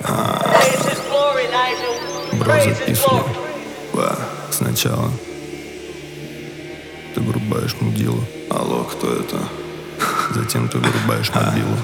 Бро, записывай. Сначала ты вырубаешь мудилу. Алло, кто это? Затем ты вырубаешь мобилу.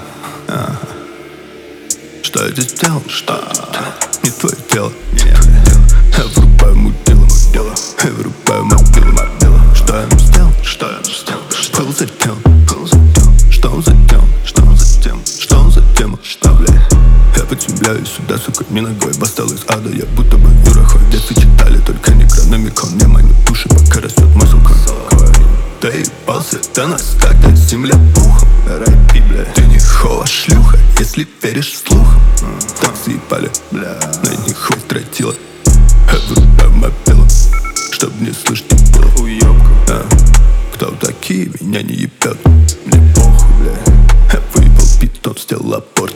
Что я здесь делал? Что? Не твое дело. Я вырубаю мудилу. Я вырубаю мобилу. Что я ему сделал? Что я сделал? Был затем. Что он затем? Что он затем? Что он затем? Что, бля? Я подземляюсь сюда, сука, не ногой. Восстал из ада, я будто бы Юрахой. В детстве читали только некрономикон. Не маню души, пока растет мазука. Ты ебался до нас, когда земля пухом. Рэпи, бля. Ты не хова, шлюха, если веришь слухам. Так заебали, бля, на них хвост тротила. Я вырубаю мобилу, чтоб не слышать было. Уёбка. Кто такие, меня не ебет. Мне похуй, бля. Я выебал питон, сделал аборт.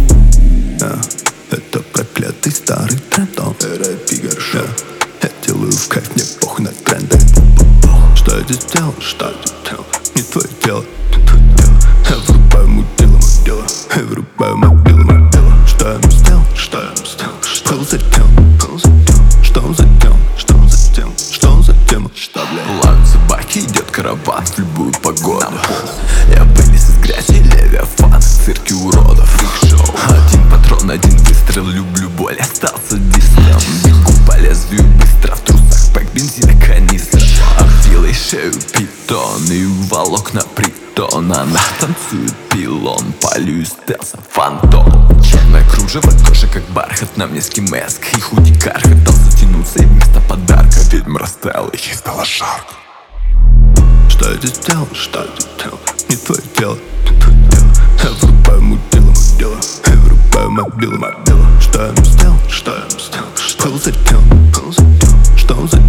Это проклятый старый трендон. Рэпи горшок. Я делаю в кайф, мне похуй на тренды. Что я здесь делал? Что я здесь делал? Не твое дело. Я вырубаю мудилу. Я вырубаю мобилу. Что я ему сделал? Что я ему сделал? Был затем. Что он затем? Что он затем? Что он затем? Что, бля? Лают собаки, идет караван в любую погоду. Я вылез из грязи, левиафан в цирке уродов. Один патрон, один выстрел, люблю боль, остался дистом. Бегу по лезвию быстро, в трусах пэк бензина канистра. Обделай шею питон и волокна притона. Она танцует пилон, полю из стелса фантом. Черное кружево, кожа как бархат, на мне скимэск и худи карха. Дал затянуться и вместо подарка ведьм растаял, их и стало жарко. Что я здесь делал? Что я здесь делал? Не твое дело. Я вырубаю мудилу. Я вырубаю мобилу. Что я ему сделал? Что я ему сделал? Был затем. Что он затем?